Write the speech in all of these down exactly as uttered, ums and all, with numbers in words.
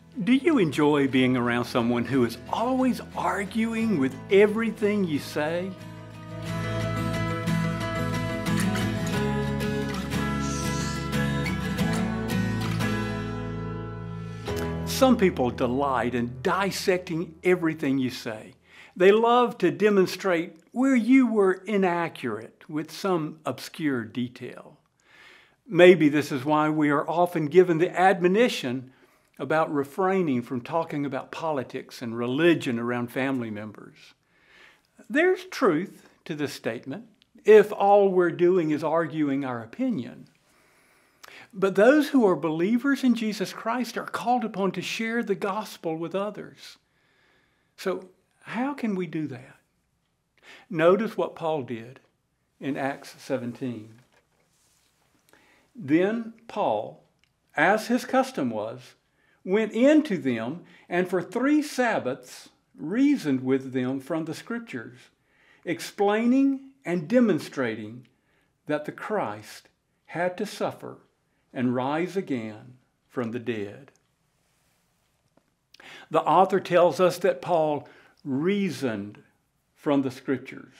Do you enjoy being around someone who is always arguing with everything you say? Some people delight in dissecting everything you say. They love to demonstrate where you were inaccurate with some obscure detail. Maybe this is why we are often given the admonition about refraining from talking about politics and religion around family members. There's truth to this statement if all we're doing is arguing our opinion. But those who are believers in Jesus Christ are called upon to share the gospel with others. So how can we do that? Notice what Paul did in Acts seventeen. Then Paul, as his custom was, went into them and for three Sabbaths reasoned with them from the Scriptures, explaining and demonstrating that the Christ had to suffer and rise again from the dead. The author tells us that Paul reasoned from the Scriptures.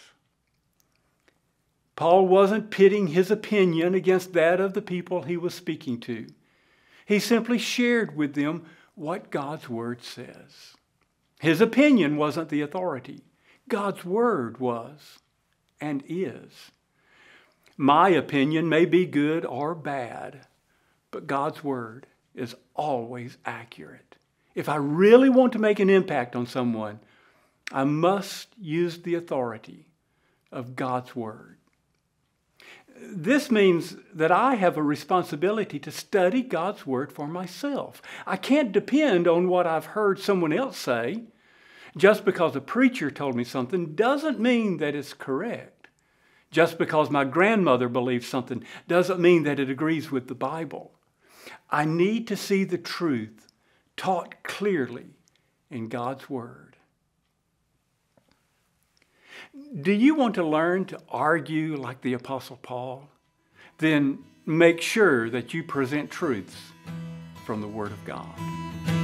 Paul wasn't pitting his opinion against that of the people he was speaking to. He simply shared with them what God's Word says. His opinion wasn't the authority. God's Word was and is. My opinion may be good or bad, but God's Word is always accurate. If I really want to make an impact on someone, I must use the authority of God's Word. This means that I have a responsibility to study God's Word for myself. I can't depend on what I've heard someone else say. Just because a preacher told me something doesn't mean that it's correct. Just because my grandmother believes something doesn't mean that it agrees with the Bible. I need to see the truth taught clearly in God's Word. Do you want to learn to argue like the Apostle Paul? Then make sure that you present truths from the Word of God.